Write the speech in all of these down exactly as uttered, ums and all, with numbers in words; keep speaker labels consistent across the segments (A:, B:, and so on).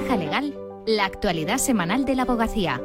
A: Caja Legal, la actualidad semanal de la abogacía.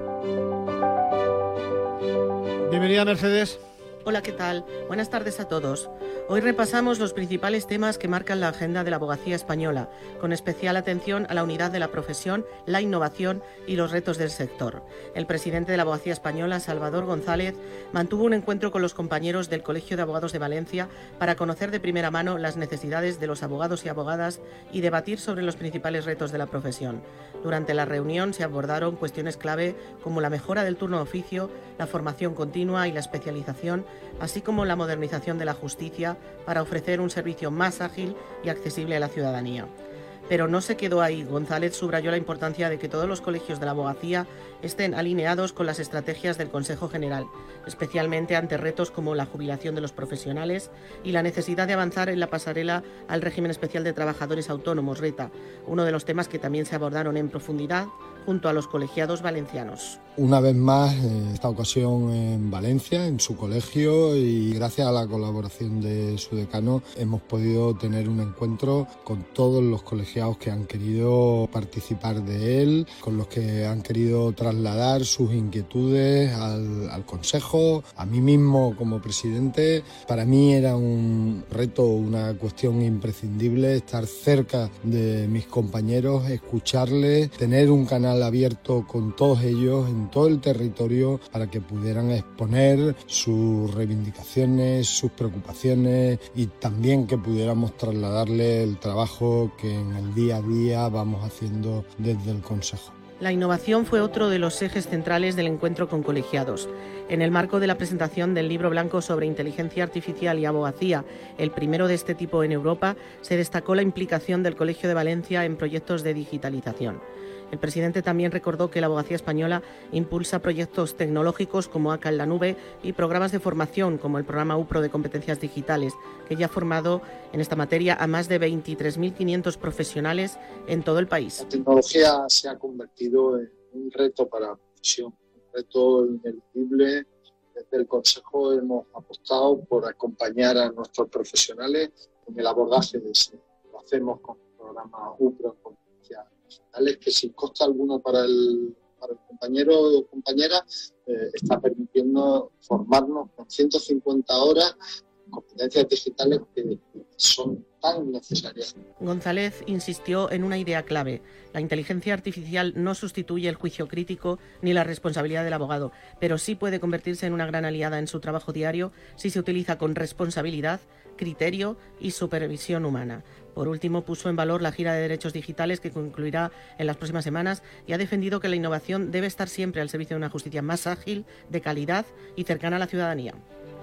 B: Bienvenida, Mercedes.
C: Hola, ¿qué tal? Buenas tardes a todos. Hoy repasamos los principales temas que marcan la agenda de la abogacía española, con especial atención a la unidad de la profesión, la innovación y los retos del sector. El presidente de la abogacía española, Salvador González, mantuvo un encuentro con los compañeros del Colegio de Abogados de Valencia para conocer de primera mano las necesidades de los abogados y abogadas y debatir sobre los principales retos de la profesión. Durante la reunión se abordaron cuestiones clave como la mejora del turno de oficio, la formación continua y la especialización, así como la modernización de la justicia para ofrecer un servicio más ágil y accesible a la ciudadanía. Pero no se quedó ahí. González subrayó la importancia de que todos los colegios de la abogacía estén alineados con las estrategias del Consejo General, especialmente ante retos como la jubilación de los profesionales y la necesidad de avanzar en la pasarela al régimen especial de trabajadores autónomos, RETA, uno de los temas que también se abordaron en profundidad junto a los colegiados valencianos.
D: Una vez más, en esta ocasión en Valencia, en su colegio, y gracias a la colaboración de su decano hemos podido tener un encuentro con todos los colegiados que han querido participar de él, con los que han querido trasladar sus inquietudes al, al Consejo, a mí mismo como presidente. Para mí era un reto, una cuestión imprescindible estar cerca de mis compañeros, escucharles, tener un canal abierto con todos ellos en todo el territorio para que pudieran exponer sus reivindicaciones, sus preocupaciones y también que pudiéramos trasladarle el trabajo que en el día a día vamos haciendo desde el Consejo.
C: La innovación fue otro de los ejes centrales del encuentro con colegiados. En el marco de la presentación del libro blanco sobre inteligencia artificial y abogacía, el primero de este tipo en Europa, se destacó la implicación del Colegio de Valencia en proyectos de digitalización. El presidente también recordó que la abogacía española impulsa proyectos tecnológicos como A C A en la nube y programas de formación como el programa U P R O de competencias digitales, que ya ha formado en esta materia a más de veintitrés mil quinientos profesionales en todo el país.
E: La tecnología se ha convertido en un reto para la profesión, un reto ineludible. Desde el Consejo hemos apostado por acompañar a nuestros profesionales en el abordaje de ese. Lo hacemos con el programa U P R O de competencias digitales, que sin coste alguno para el, para el compañero o compañera eh, está permitiendo formarnos con ciento cincuenta horas en competencias digitales que son tan necesarias.
C: González insistió en una idea clave. La inteligencia artificial no sustituye el juicio crítico ni la responsabilidad del abogado, pero sí puede convertirse en una gran aliada en su trabajo diario si se utiliza con responsabilidad, criterio y supervisión humana. Por último, puso en valor la gira de derechos digitales que concluirá en las próximas semanas y ha defendido que la innovación debe estar siempre al servicio de una justicia más ágil, de calidad y cercana a la ciudadanía.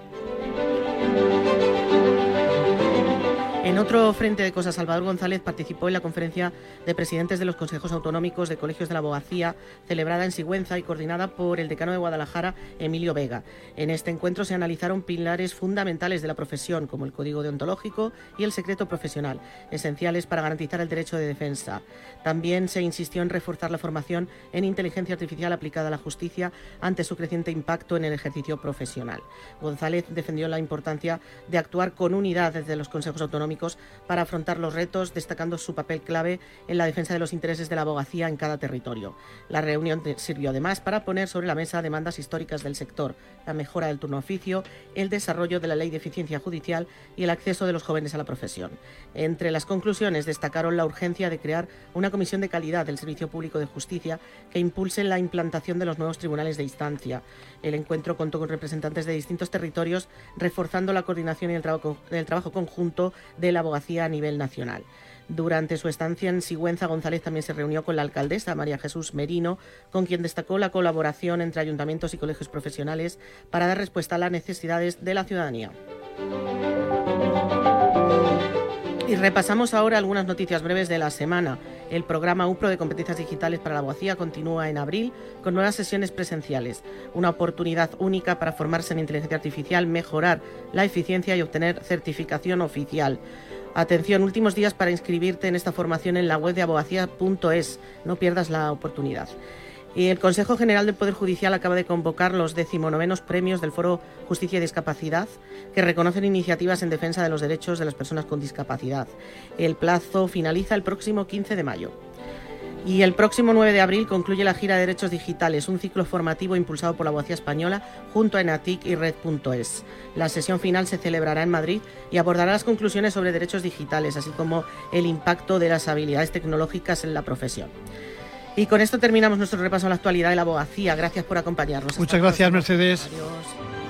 C: En otro frente de cosas, Salvador González participó en la conferencia de presidentes de los consejos autonómicos de colegios de la abogacía celebrada en Sigüenza y coordinada por el decano de Guadalajara, Emilio Vega. En este encuentro se analizaron pilares fundamentales de la profesión, como el código deontológico y el secreto profesional, esenciales para garantizar el derecho de defensa. También se insistió en reforzar la formación en inteligencia artificial aplicada a la justicia ante su creciente impacto en el ejercicio profesional. González defendió la importancia de actuar con unidad desde los consejos autonómicos para afrontar los retos, destacando su papel clave en la defensa de los intereses de la abogacía en cada territorio. La reunión sirvió además para poner sobre la mesa demandas históricas del sector, la mejora del turno de oficio, el desarrollo de la ley de eficiencia judicial y el acceso de los jóvenes a la profesión. Entre las conclusiones destacaron la urgencia de crear una comisión de calidad del Servicio Público de Justicia que impulse la implantación de los nuevos tribunales de instancia. El encuentro contó con representantes de distintos territorios, reforzando la coordinación y el trabajo, el trabajo conjunto de la abogacía a nivel nacional. Durante su estancia en Sigüenza, González también se reunió con la alcaldesa María Jesús Merino, con quien destacó la colaboración entre ayuntamientos y colegios profesionales para dar respuesta a las necesidades de la ciudadanía. Y repasamos ahora algunas noticias breves de la semana. El programa U P R O de competencias digitales para la abogacía continúa en abril con nuevas sesiones presenciales. Una oportunidad única para formarse en inteligencia artificial, mejorar la eficiencia y obtener certificación oficial. Atención, últimos días para inscribirte en esta formación en la web de abogacía punto es. No pierdas la oportunidad. Y el Consejo General del Poder Judicial acaba de convocar los decimonovenos premios del Foro Justicia y Discapacidad, que reconocen iniciativas en defensa de los derechos de las personas con discapacidad. El plazo finaliza el próximo quince de mayo. Y el próximo nueve de abril concluye la gira de Derechos Digitales, un ciclo formativo impulsado por la Abogacía Española junto a Enatic y Red punto es. La sesión final se celebrará en Madrid y abordará las conclusiones sobre derechos digitales, así como el impacto de las habilidades tecnológicas en la profesión. Y con esto terminamos nuestro repaso a la actualidad de la abogacía. Gracias por acompañarnos.
B: Muchas gracias, Mercedes.
C: Adiós.